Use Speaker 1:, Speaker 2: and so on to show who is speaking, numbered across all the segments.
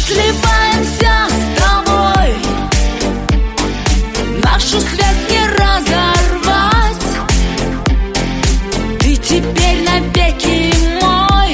Speaker 1: сливаемся с тобой, нашу связь не разорвать. Ты теперь навеки мой,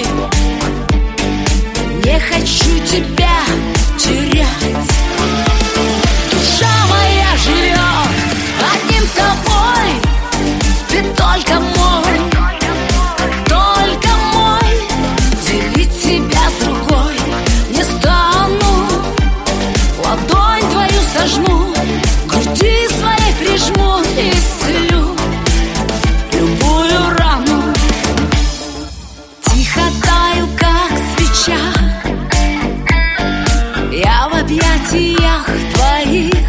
Speaker 1: не хочу тебя терять. Душа моя живет одним тобой, ты только мой, только мой. Делить тебя с другой не стану, ладонь твою сожму, к груди своей прижму и исцелю любую рану. Тихо таю, как свеча, я в объятиях твоих.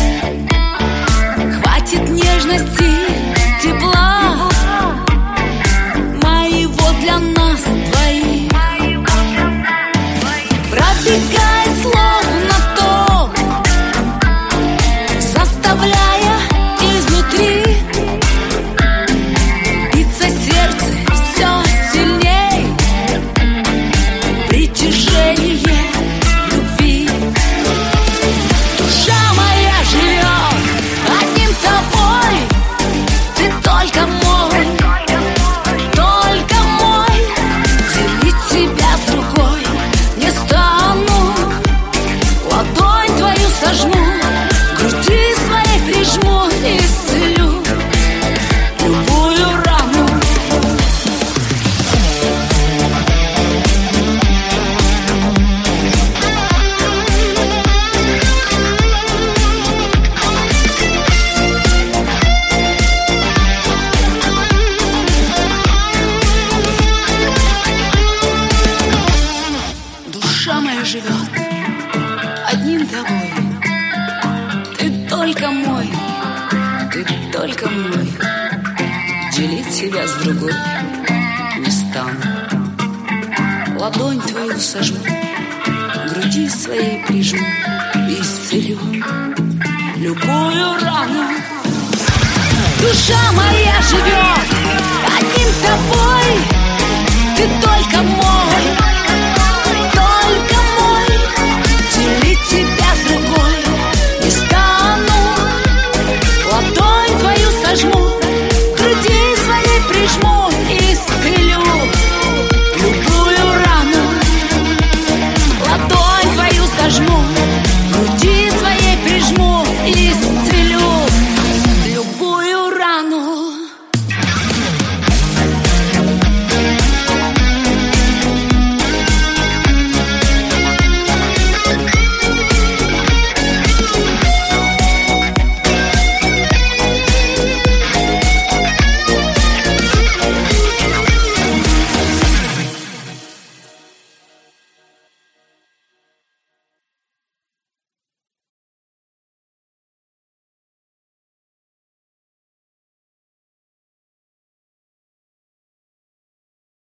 Speaker 1: Хватит нежности, тепла моего для нас двоих. Пробегает словно ток, заставляя изнутри биться сердце все сильней. Притяжение любви. Душа моя живет одним тобой, ты только мой, только мой. Делить тебя с другой не стану, ладонь твою сожму, к груди своей прижму и исцелю любую рану. Душа моя живет одним тобой, ты только мой, ты только мой. Делить себя с другой не стану, ладонь твою сожму, к груди своей прижму и исцелю любую рану. Душа моя живет одним тобой, ты только мой,